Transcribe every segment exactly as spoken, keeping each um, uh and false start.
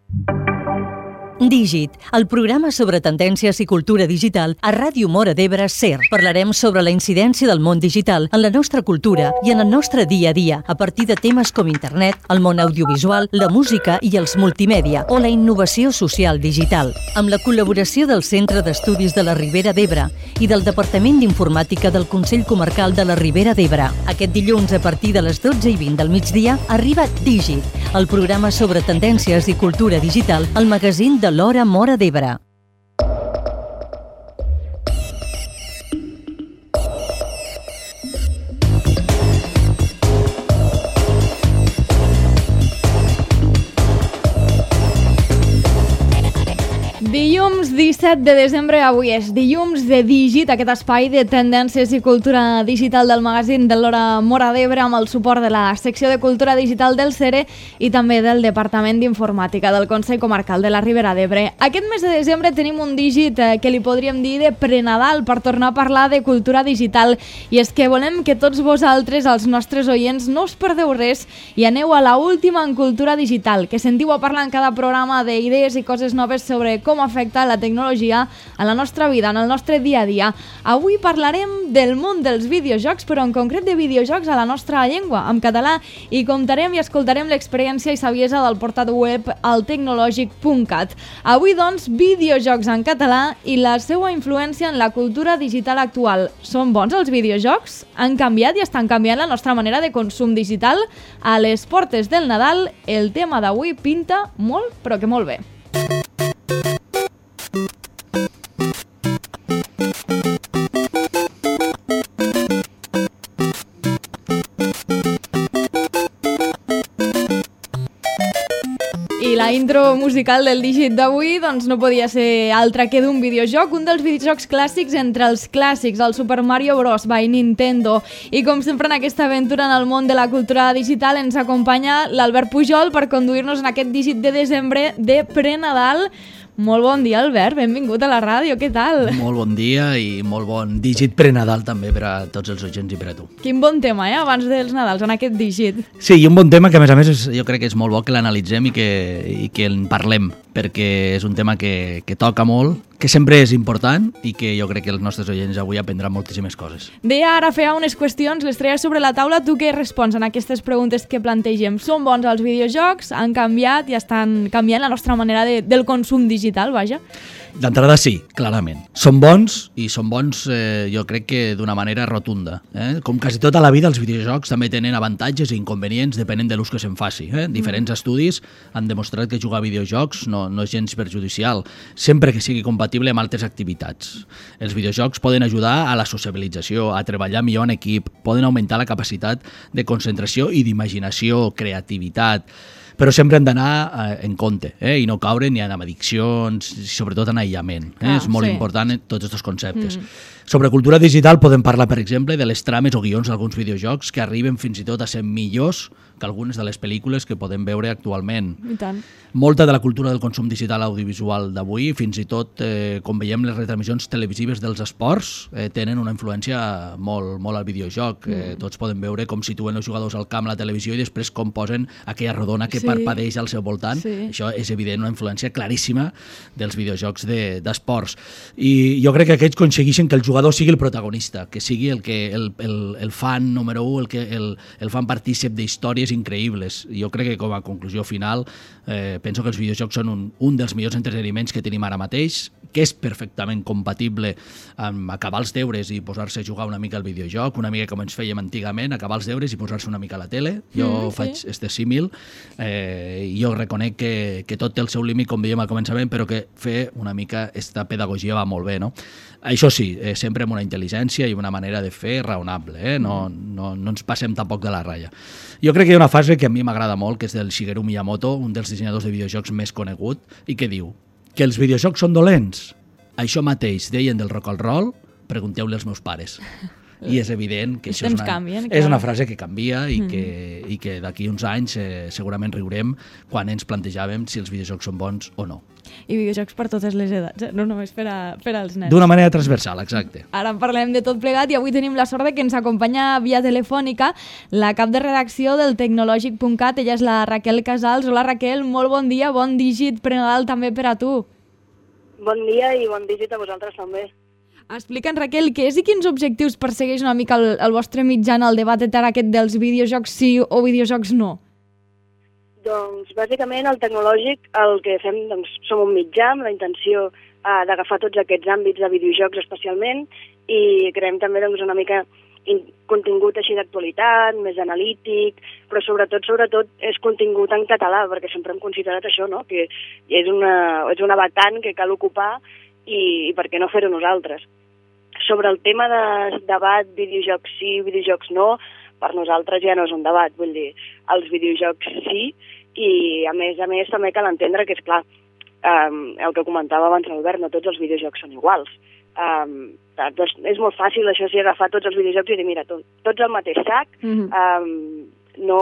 Dígit, el programa sobre tendències i cultura digital a Ràdio Móra d'Ebre SER. Parlarem sobre la incidència del món digital en la nostra cultura i en el nostre dia a dia, a partir de temes com internet, el món audiovisual, la música i els multimèdia o la innovació social digital. Amb la col·laboració del Centre d'Estudis de la Ribera d'Ebre i del Departament d'Informàtica del Consell Comarcal de la Ribera d'Ebre. Aquest dilluns, a partir de les dotze i vint del migdia, arriba Dígit, el programa sobre tendències i cultura digital, al magazín de l'Hora Móra d'Ebre. Dilluns disset de desembre, avui és dilluns de Dígit, aquest espai de tendències i cultura digital del magazín de l'Hora Móra d'Ebre amb el suport de la secció de cultura digital del SERE i també del Departament d'Informàtica del Consell Comarcal de la Ribera d'Ebre. Aquest mes de desembre tenim un dígit eh, que li podríem dir de prenadal per tornar a parlar de cultura digital, i és que volem que tots vosaltres, els nostres oients, no us perdeu res i aneu a la última en cultura digital, que sentiu a parlar en cada programa d'idees i coses noves sobre com afecta la tecnologia a la nostra vida, en el nostre dia a dia. Avui parlarem del món dels videojocs, però en concret de videojocs a la nostra llengua, en català, i comptarem i escoltarem l'experiència i saviesa del portal web altecnologic punt cat. Avui, doncs, videojocs en català i la seva influència en la cultura digital actual. Són bons els videojocs? Han canviat i estan canviant la nostra manera de consum digital? A les portes del Nadal, el tema d'avui pinta molt, però que molt bé. I la intro musical del dígit d'avui doncs no podia ser altra que d'un videojoc, un dels videojocs clàssics entre els clàssics, el Super Mario Bros. By Nintendo. I com sempre en aquesta aventura en el món de la cultura digital ens acompanya l'Albert Pujol per conduir-nos en aquest dígit de desembre de pre-Nadal. Molt bon dia, Albert, benvingut a la ràdio, què tal? Molt bon dia i molt bon dígit pre-Nadal també per a tots els oients i per a tu. Quin bon tema, eh, abans dels Nadals, en aquest dígit. Sí, i un bon tema que a més a més és, jo crec que és molt bo que l'analitzem i que, i que en parlem, perquè és un tema que, que toca molt, que sempre és important i que jo crec que els nostres oients avui aprendran moltíssimes coses. Deia ara feia unes qüestions, les treia sobre la taula, tu què respons en aquestes preguntes que plantegem? Són bons els videojocs? Han canviat i estan canviant la nostra manera de, del consum digital, vaja? D'entrada sí, clarament. Són bons i són bons eh, jo crec que d'una manera rotunda. Eh? Com quasi tota la vida els videojocs també tenen avantatges i inconvenients depenent de l'ús que se'n faci. Eh? Diferents mm. estudis han demostrat que jugar a videojocs no, no és gens perjudicial, sempre que sigui compatible amb altres activitats. Els videojocs poden ajudar a la sociabilització, a treballar millor en equip, poden augmentar la capacitat de concentració i d'imaginació, creativitat, però sempre hem d'anar eh, en compte eh, i no caure ni en addiccions, sobretot en aïllament. Eh? Ah, és molt sí. important tots aquests conceptes. Mm. Sobre cultura digital podem parlar, per exemple, de les trames o guions d'alguns videojocs que arriben fins i tot a ser millors que algunes de les pel·lícules que podem veure actualment. I tant. Molta de la cultura del consum digital audiovisual d'avui, fins i tot eh, com veiem les retransmissions televisives dels esports, eh, tenen una influència molt, molt al videojoc. Mm. Eh, tots podem veure com situen els jugadors al camp a la televisió i després com posen aquella rodona que sí. parpadeix al seu voltant. Sí. Això és evident, una influència claríssima dels videojocs de, d'esports. I jo crec que aquests aconsegueixen que el jugador sigui el protagonista, que sigui el, que, el, el, el fan número u, el, que, el, el fan partícip d'històries increïbles. Jo crec que com a conclusió final eh, penso que els videojocs són un, un dels millors entreteniments que tenim ara mateix, que és perfectament compatible amb acabar els deures i posar-se a jugar una mica al videojoc, una mica com ens fèiem antigament, acabar els deures i posar-se una mica a la tele. Jo mm, faig sí. este símil eh, i jo reconec que, que tot té el seu límit, com dèiem al començament, però que fer una mica esta pedagogia va molt bé, no? Això sí, eh, sempre amb una intel·ligència i una manera de fer raonable, eh? no, no, no ens passem tampoc de la ratlla. Jo crec que hi ha una frase que a mi m'agrada molt, que és del Shigeru Miyamoto, un dels dissenyadors de videojocs més conegut, i que diu que els videojocs són dolents. Això mateix deien del rock and roll, pregunteu-li als meus pares. i és evident que els això és temps una, canvien, és clar. una frase que canvia i Mm. que, i que d'aquí uns anys eh, segurament riurem quan ens plantejàvem si els videojocs són bons o no. I videojocs per totes les edats, eh? No només per, a, per als nens. D'una manera transversal, exacte. Ara en parlem de tot plegat i avui tenim la sort de que ens acompanya via telefònica la cap de redacció del tecnològic punt cat. Ella és la Raquel Casals. Hola Raquel, molt bon dia, bon dígit pre-Nadal també per a tu. Bon dia i bon dígit a vosaltres també. Explica'ns, Raquel, què és i quins objectius persegueix una mica el, el vostre mitjà en el debat etern aquest dels videojocs sí o videojocs no? Doncs, bàsicament, el tecnològic, el que fem, doncs, som un mitjà amb la intenció eh, d'agafar tots aquests àmbits de videojocs especialment i creem també doncs, una mica in, contingut així d'actualitat, més analític, però sobretot, sobretot és contingut en català, perquè sempre hem considerat això, no? Que és una, és una vacant que cal ocupar i, i per què no fer-ho nosaltres. Sobre el tema de debat, videojocs sí, videojocs no, per nosaltres ja no és un debat, vull dir, els videojocs sí, i a més a més també cal entendre que, és clar, um, el que comentava abans l'Albert, no tots els videojocs són iguals. Um, doncs és molt fàcil això sí, agafar tots els videojocs i dir, mira, to, tots al mateix sac, Mm-hmm. um, no,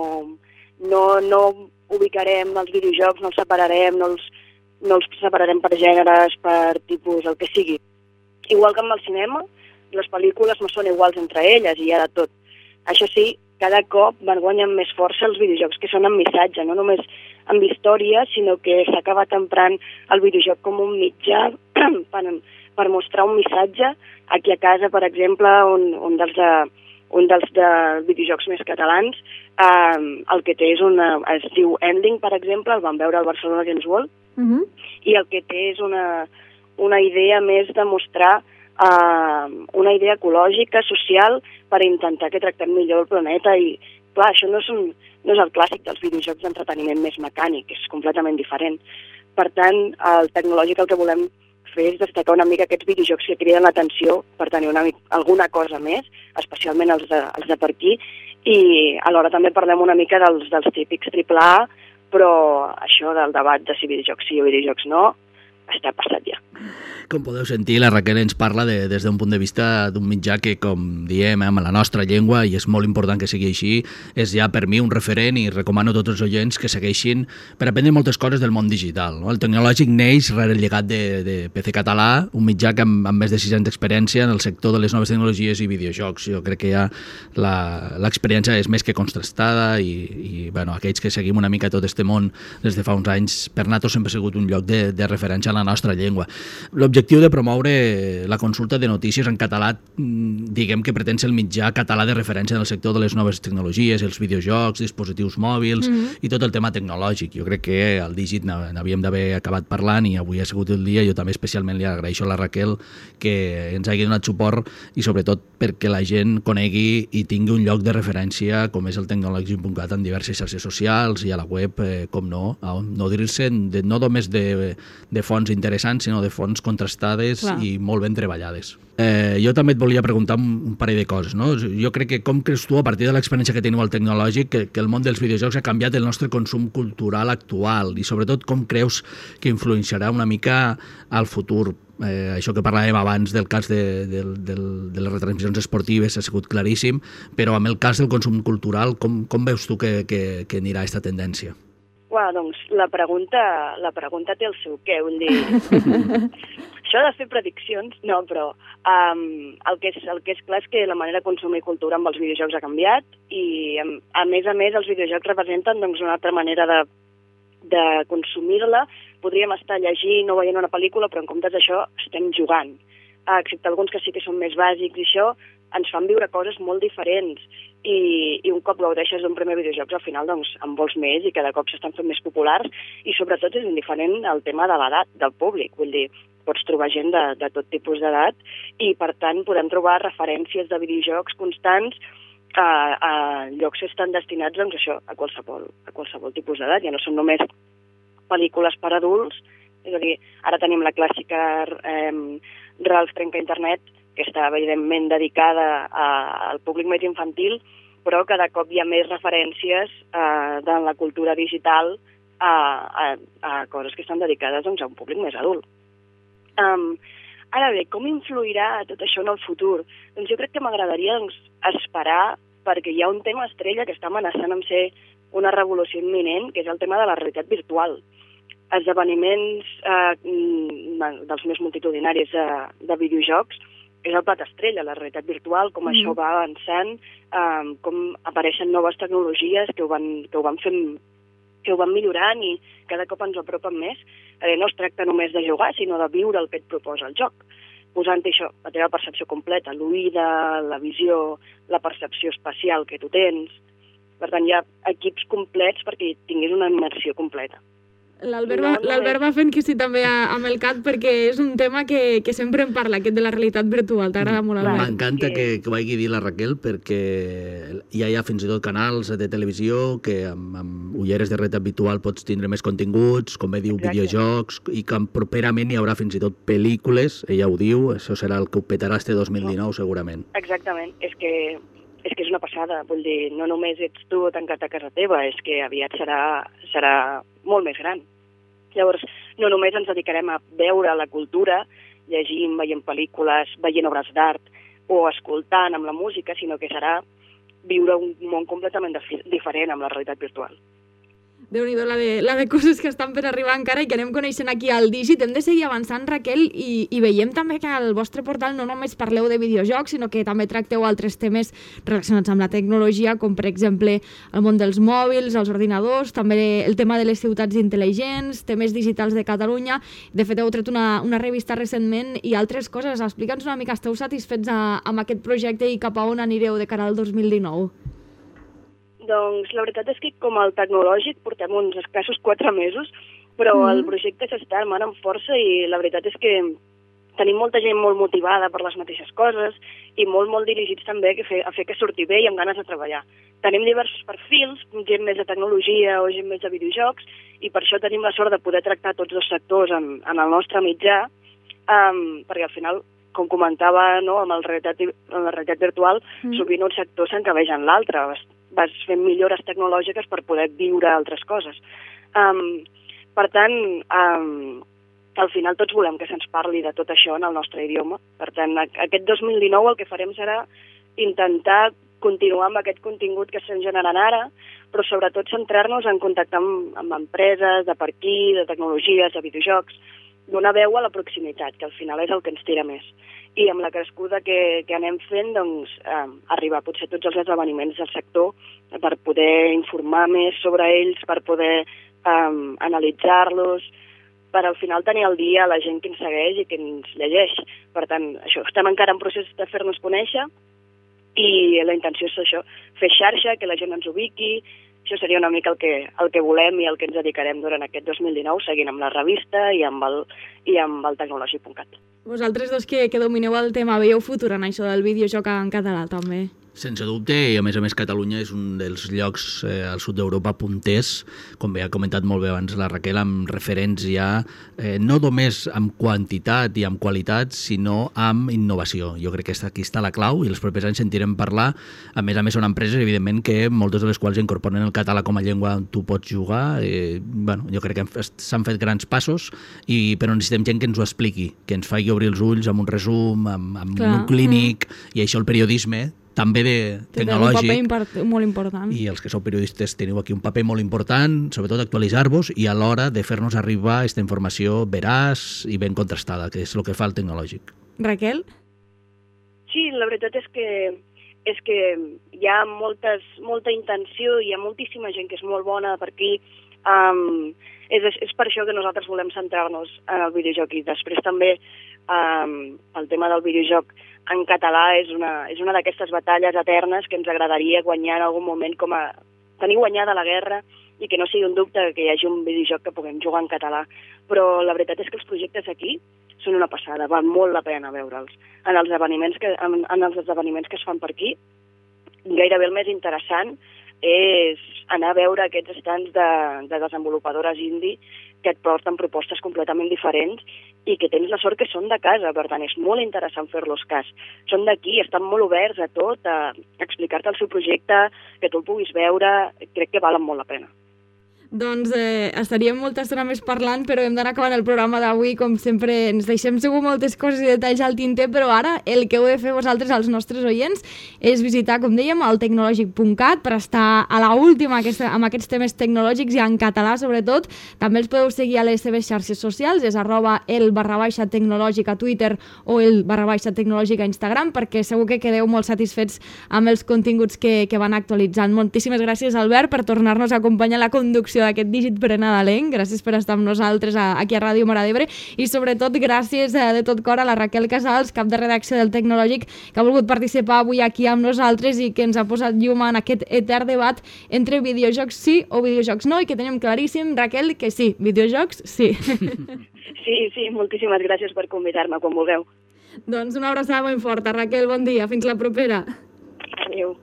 no, no ubicarem els videojocs, no els separarem, no els, no els separarem per gèneres, per tipus, el que sigui. Igual que amb el cinema, les pel·lícules no són iguals entre elles i hi ha de tot. Això sí, cada cop van guanyant més força els videojocs que són amb missatge, no només amb història, sinó que s'ha acabat emprant el videojoc com un mitjà per, per mostrar un missatge. Aquí a casa, per exemple, un, un, dels, de, un dels de videojocs més catalans, eh, el que té és una, es diu Ending, per exemple, el vam veure al Barcelona Games World, Mm-hmm. i el que té és una, una idea més de mostrar Uh, una idea ecològica, social, per intentar que tractem millor el planeta i, clar, això no és, un, no és el clàssic dels videojocs d'entreteniment més mecànic, és completament diferent. Per tant, el tecnològic el que volem fer és destacar una mica aquests videojocs que criden l'atenció per tenir una, alguna cosa més, especialment els de, els de per aquí, i alhora també parlem una mica dels, dels típics triple A, però això del debat de si videojocs sí o videojocs no, està passat ja. Com podeu sentir, la Raquel ens parla de, des d'un punt de vista d'un mitjà que, com diem, amb la nostra llengua, i és molt important que sigui així, és ja per mi un referent i recomano a tots els oients que segueixin per aprendre moltes coses del món digital. No? El tecnològic neix rere el llegat de, de P C Català, un mitjà que amb, amb més de sis anys d'experiència en el sector de les noves tecnologies i videojocs. Jo crec que ja l'experiència és més que contrastada i, i bueno, aquells que seguim una mica tot este món des de fa uns anys, per nosaltres sempre ha sigut un lloc de, de referència a la nostra llengua. L'objectiu de promoure la consulta de notícies en català, diguem que pretén ser el mitjà català de referència en el sector de les noves tecnologies, els videojocs, dispositius mòbils mm-hmm. i tot el tema tecnològic. Jo crec que al Dígit n'havíem d'haver acabat parlant i avui ha sigut el dia. Jo també especialment li agraeixo a la Raquel que ens hagi donat suport i sobretot perquè la gent conegui i tingui un lloc de referència com és el tecnològic punt cat en diverses xarxes socials i a la web, eh, com no, on no dir-se no només de, de fonts interessants, sinó de fonts contrastades Clar. I molt ben treballades. Eh, jo també et volia preguntar un, un parell de coses. No? Jo crec que com creus tu, a partir de l'experiència que teniu al tecnològic, que, que el món dels videojocs ha canviat el nostre consum cultural actual i sobretot com creus que influenciarà una mica al futur? Eh, això que parlàvem abans del cas de, de, de, de les retransmissions esportives ha sigut claríssim, però amb el cas del consum cultural, com, com veus tu que, que, que anirà aquesta tendència? Bueno, doncs la pregunta, la pregunta té el seu què, vull dir... Això de fer prediccions, no, però um, el, que és, el que és clar és que la manera de consumir cultura amb els videojocs ha canviat i, a més a més, els videojocs representen doncs, una altra manera de, de consumir-la. Podríem estar llegint o veient una pel·lícula, però en comptes d'això estem jugant. Uh, excepte alguns que sí que són més bàsics i això, ens fan viure coses molt diferents i, i un cop gaudeixes d'un primer videojocs al final doncs en vols més i cada cop s'estan fent més populars i sobretot és indiferent el tema de l'edat del públic, vull dir, pots trobar gent de, de tot tipus d'edat i per tant podem trobar referències de videojocs constants a, a llocs que estan destinats doncs això, a qualsevol, a qualsevol tipus d'edat, ja no són només pel·lícules per adults, és a dir, ara tenim la clàssica eh, Ralph Trenca Internet, que està evidentment dedicada a, al públic més infantil, però cada cop hi ha més referències eh, de la cultura digital a, a, a coses que estan dedicades doncs, a un públic més adult. Um, Ara bé, com influirà tot això en el futur? Doncs jo crec que m'agradaria doncs, esperar, perquè hi ha un tema estrella que està amenaçant amb ser una revolució imminent, que és el tema de la realitat virtual. Esdeveniments eh, dels més multitudinaris de, de videojocs és el plat estrella, la realitat virtual, com mm. això va avançant, eh, com apareixen noves tecnologies que ho van, que ho van fent, que ho van millorant i cada cop ens ho apropen més. Eh, no es tracta només de jugar, sinó de viure el que et proposa el joc, posant-hi això, la teva percepció completa, l'oïda, la visió, la percepció espacial que tu tens. Per tant, hi ha equips complets perquè tinguis una immersió completa. L'Albert va, no, va fent que sí també amb el C A T perquè és un tema que, que sempre en parla, aquest de la realitat virtual. T'agrada molt, Albert? M'encanta que, que vagi dir la Raquel perquè ja hi ha fins i tot canals de televisió que amb, amb ulleres de realitat virtual pots tindre més continguts, com bé diu, Exacte. videojocs, i que properament hi haurà fins i tot pel·lícules, ella ho diu, això serà el que ho petarà este dos mil dinou segurament. Exactament, és que és que és una passada, vull dir, no només ets tu tancat a casa teva, és que aviat serà, serà molt més gran. Llavors, no només ens dedicarem a veure la cultura, llegint, veient pel·lícules, veient obres d'art o escoltant amb la música, sinó que serà viure un món completament diferent amb la realitat virtual. Déu-n'hi-do la de, la de coses que estan per arribar encara i que anem coneixent aquí al Digit. Hem de seguir avançant, Raquel, i, i veiem també que al vostre portal no només parleu de videojocs, sinó que també tracteu altres temes relacionats amb la tecnologia, com per exemple el món dels mòbils, els ordinadors, també el tema de les ciutats intel·ligents, temes digitals de Catalunya. De fet, heu tret una, una revista recentment i altres coses. Explica'ns una mica, esteu satisfets a, amb aquest projecte i cap a on anireu de cara al dos mil dinou? Doncs la veritat és que com el tecnològic portem uns escassos quatre mesos, però mm. el projecte s'està armant amb força i la veritat és que tenim molta gent molt motivada per les mateixes coses i molt, molt dirigits també a fer, a fer que surti bé i amb ganes de treballar. Tenim diversos perfils, gent més de tecnologia o gent més de videojocs, i per això tenim la sort de poder tractar tots els sectors en, en el nostre mitjà, um, perquè al final, com comentava, no, amb, el realitat, amb la realitat virtual, mm. sovint un sector s'encabeix en l'altre, vas fent millores tecnològiques per poder viure altres coses. Um, per tant, um, al final tots volem que se'ns parli de tot això en el nostre idioma. Per tant, aquest dos mil dinou el que farem serà intentar continuar amb aquest contingut que estem generant ara, però sobretot centrar-nos en contactar amb, amb empreses de per aquí, de tecnologies, de videojocs, donar veu a la proximitat, que al final és el que ens tira més. I amb la crescuda que, que anem fent, doncs, eh, arribar potser a tots els esdeveniments del sector per poder informar més sobre ells, per poder eh, analitzar-los, per al final tenir al dia la gent que ens segueix i que ens llegeix. Per tant, això, estem encara en procés de fer-nos conèixer i la intenció és això, fer xarxa, que la gent ens ubiqui. Això seria una mica el que, el que volem i el que ens dedicarem durant aquest dos mil dinou, seguint amb la revista i amb el, i amb el tecnologic punt cat. Vosaltres dos que, que domineu el tema, veieu futur en això del videojoc en català també? Sense dubte, i a més a més Catalunya és un dels llocs eh, al sud d'Europa punters, com bé ha comentat molt bé abans la Raquel, amb referents ja eh, no només amb quantitat i amb qualitat, sinó amb innovació. Jo crec que aquí està la clau i els propers anys sentirem parlar. A més a més són empreses, evidentment, que moltes de les quals incorporen el català com a llengua on tu pots jugar. Eh, bueno, jo crec que s'han fet grans passos, i, però necessitem gent que ens ho expliqui, que ens faci obrir els ulls amb un resum, amb, amb un clínic, mm. i això el periodisme també de tecnològic. Un paper molt important. I els que sou periodistes teniu aquí un paper molt important, sobretot actualitzar-vos i a l'hora de fer-nos arribar aquesta informació veraç i ben contrastada, que és el que fa el tecnològic. Raquel? Sí, la veritat és que és que hi ha moltes, molta intenció, hi ha moltíssima gent que és molt bona per aquí. Um, és, és per això que nosaltres volem centrar-nos en el videojoc i després també um, el tema del videojoc en català és una, és una d'aquestes batalles eternes que ens agradaria guanyar en algun moment, com a tenir guanyada la guerra i que no sigui un dubte que hi hagi un videojoc que puguem jugar en català. Però la veritat és que els projectes aquí són una passada, val molt la pena veure'ls. En els esdeveniments que, en, en els esdeveniments que es fan per aquí, gairebé el més interessant és anar a veure aquests estants de, de desenvolupadores indie que et porten propostes completament diferents i que tens la sort que són de casa, per tant és molt interessant fer-los cas. Són d'aquí, estan molt oberts a tot, a explicar-te el seu projecte, que tu el puguis veure, crec que valen molt la pena. Doncs eh, estaríem molta estona més parlant, però hem d'anar acabant el programa d'avui. Com sempre, ens deixem segur moltes coses i detalls al tinter, però ara el que heu de fer vosaltres, als nostres oients, és visitar, com dèiem, el tecnològic punt cat per estar a la última aquesta, amb aquests temes tecnològics i en català, sobretot. També els podeu seguir a les seves xarxes socials, és arroba el barra baixa tecnològic a Twitter o el barra baixa tecnològic a Instagram, perquè segur que quedeu molt satisfets amb els continguts que, que van actualitzant. Moltíssimes gràcies, Albert, per tornar-nos a acompanyar a la conducció d'aquest dígit prenadalenc. Gràcies per estar amb nosaltres aquí a Ràdio Móra d'Ebre i sobretot gràcies de tot cor a la Raquel Casals, cap de redacció del Tecnològic, que ha volgut participar avui aquí amb nosaltres i que ens ha posat llum en aquest etern debat entre videojocs sí o videojocs no, i que tenim claríssim, Raquel, que sí, videojocs sí. Sí, sí, moltíssimes gràcies per convidar-me quan vulgueu. Doncs una abraçada molt forta, Raquel, bon dia, fins la propera. Adéu.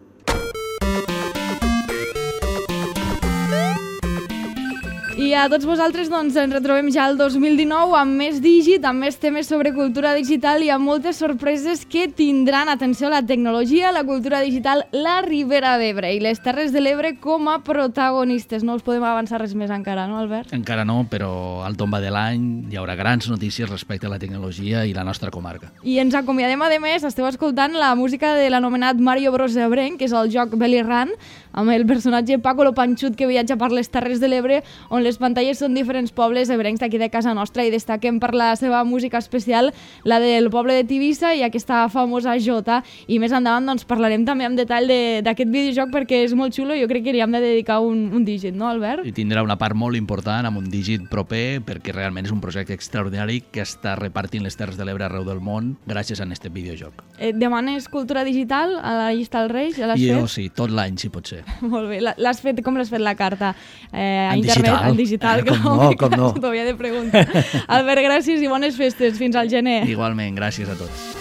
I a tots vosaltres doncs, ens retrobem ja el dos mil dinou amb més dígit, amb més temes sobre cultura digital i amb moltes sorpreses que tindran, atenció, la tecnologia, la cultura digital, la Ribera d'Ebre i les Terres de l'Ebre com a protagonistes. No us podem avançar res més encara, no, Albert? Encara no, però al tomba de l'any hi haurà grans notícies respecte a la tecnologia i la nostra comarca. I ens acomiadem, a més, esteu escoltant la música de l'anomenat Mario Bros Ebrenc, que és el joc Belly Run, amb el personatge Paco lo Panxut que viatja per les Terres de l'Ebre, on les pantalles són diferents pobles ebrencs d'aquí de casa nostra i destaquem per la seva música especial, la del poble de Tivissa i aquesta famosa jota. I més endavant doncs, parlarem també en detall d'aquest videojoc perquè és molt xulo i jo crec que li hem de dedicar un, un dígit, no, Albert? I tindrà una part molt important amb un dígit proper perquè realment és un projecte extraordinari que està repartint les Terres de l'Ebre arreu del món gràcies a aquest videojoc. Et demanes cultura digital a la llista dels Reis? Ja l'has fet? Jo sí, tot l'any si pot ser. Molt bé. L'has fet, com l'has fet la carta? Eh, a en internet, digital. En digital, eh, com no, com no. T'ho havia de preguntar. Albert, gràcies i bones festes. Fins al gener. Igualment, gràcies a tots.